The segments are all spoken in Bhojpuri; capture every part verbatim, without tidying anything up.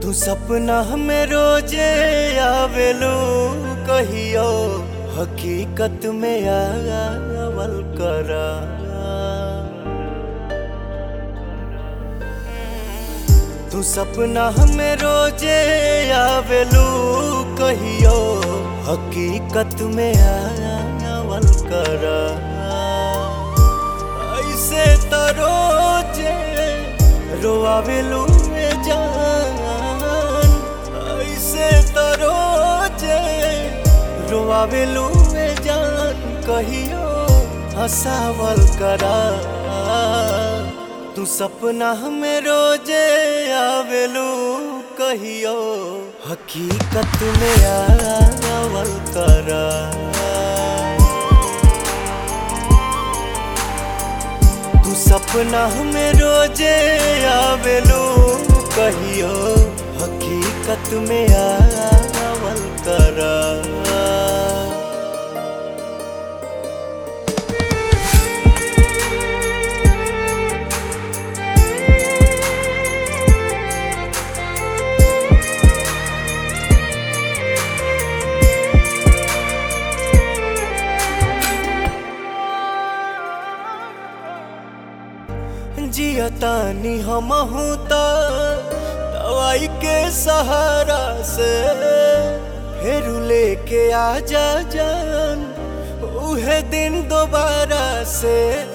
तू सपना में रोजे आवेलू कहियो हकीकत में आवल करा। तू सपना में रोजे आवेलू कहियो हकीकत में आवल करा। ऐसे तो रोजे रोआवेलू जान, ऐसे तो रोजे रोआवेलू जान कहियो हंसावल करा। तू सपना में रोजे आवेलू कहियो हकीकत में आवल करा। तू सपना में रोजे आवेलू कहियो हकीकत में आवल करा। जियतानी हमहू तो दवाई के सहारा से, फिर लेके आजा जान उहे दिन दोबारा से।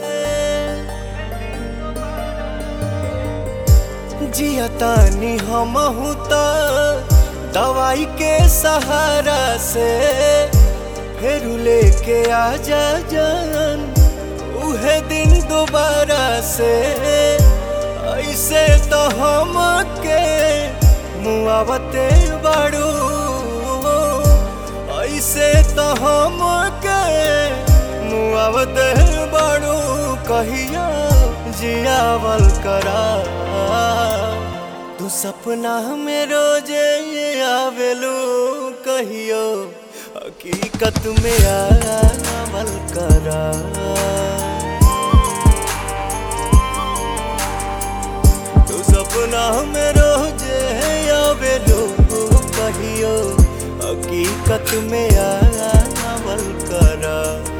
जियतानी हमहू तो दवाई के सहारा से, फिर लेके आजा जान उहे दिन दोबारा से। ऐसे तो हमके मुआवते बाड़ू, ऐसे तो हमके मुआवते बाड़ू कहियो जियावल करा। तू सपना में रोजे आवेलू कहियो हकीकत में आवल करा। सपना में रोजे आवेलू कहियो हकीकत में आवल करा।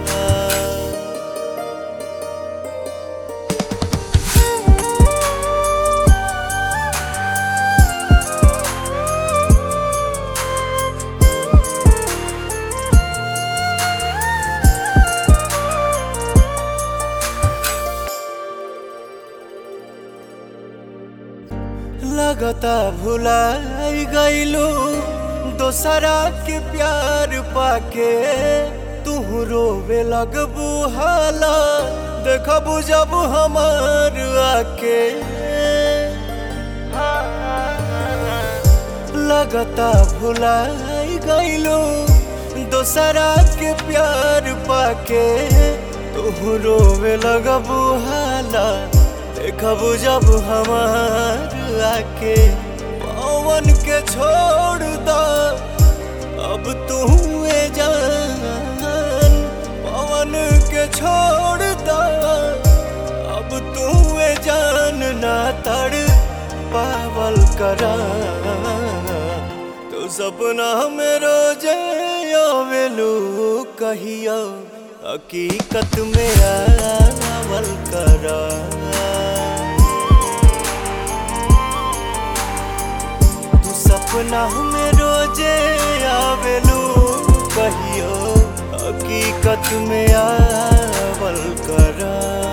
लगता भुलाई गईलू दोसरा के प्यार पाके, तू रोवे लगबू हाला देखबू जब हमार आके। लगता भुलाई गईलू दोसरा के प्यार पाके, तू रोवे लगबू हाला देखबू जब हमार आके। पवन के छोड़ दा अब तू जान, पवन के छोड़ दा अब तू जान ना तड़ पावल करा। तो सपना में रोजे आवेलू कहियो हकीकत में आवल करा। सपना में रोजे आवेलू कहियो हकीकत में आवल करा।